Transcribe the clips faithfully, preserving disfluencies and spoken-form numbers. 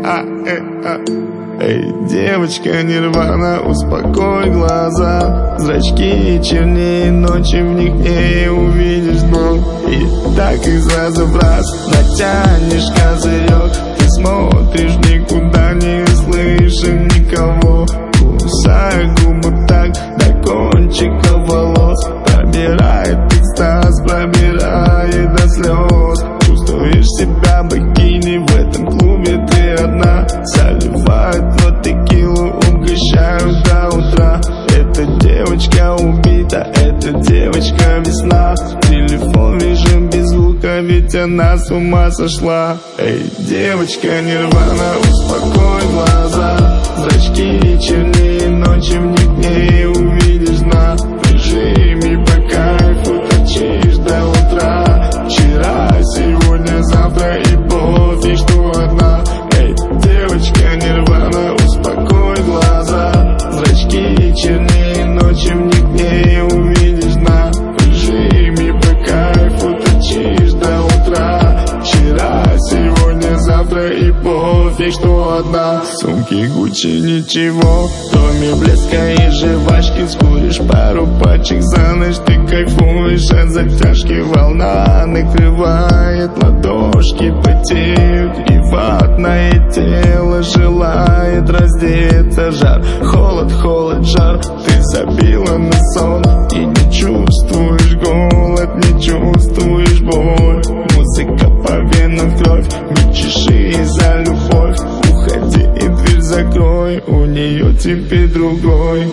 а, э, а. Эй, девочка нирвана, успокой глаза. Зрачки чернее ночи, в них не увидишь дно. И так из раза в раз натянешь козырек. Ты смотришь никуда, не слыша никого. Кусая губы так до кончика волос. Пробирает экстаз, пробирает до слез. Чувствуешь себя бикини, в этом клубе ты одна. Заливают в рот текилу, угощают до утра. Эта девочка убита, эта девочка весна. Телефон режим без звука, ведь она с ума сошла. Эй, девочка нирвана, успокой глаза. Зрачки чернее ночи, в них не увидишь дна. В режиме по кайфу точишь до утра. Вчера, сегодня, завтра и пофиг, что одна. Эй, девочка нирвана, успокой глаза. Зрачки чернее ночи, в них не увидишь дна. В режиме по кайфу точишь до утра. Вчера, сегодня, завтра и пофиг, что одна. Сумки Гуччи ничего, кроме блеска и жвачки. Скуришь пару пачек за ночь, ты кайфуешь от затяжки. Волна накрывает, ладошки потеют, и ватное тело желает раздеться. Жар, холод, холод, жар, ты забила на сон. И не чувствуешь голод, не чувствуешь боль. Музыка по венам, кровь, мечеши за любовь. Уходи и дверь закрой, у нее теперь другой.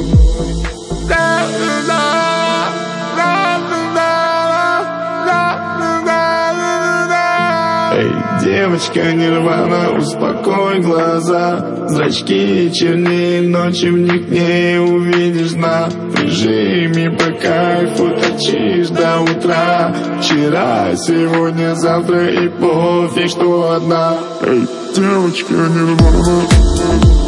Эй, девочка нирвана, успокой глаза. Зрачки чернее ночи, в них не увидишь дна. В режиме по кайфу точишь до утра. Вчера, сегодня, завтра и пофиг, что одна. Эй, девочка нирвана.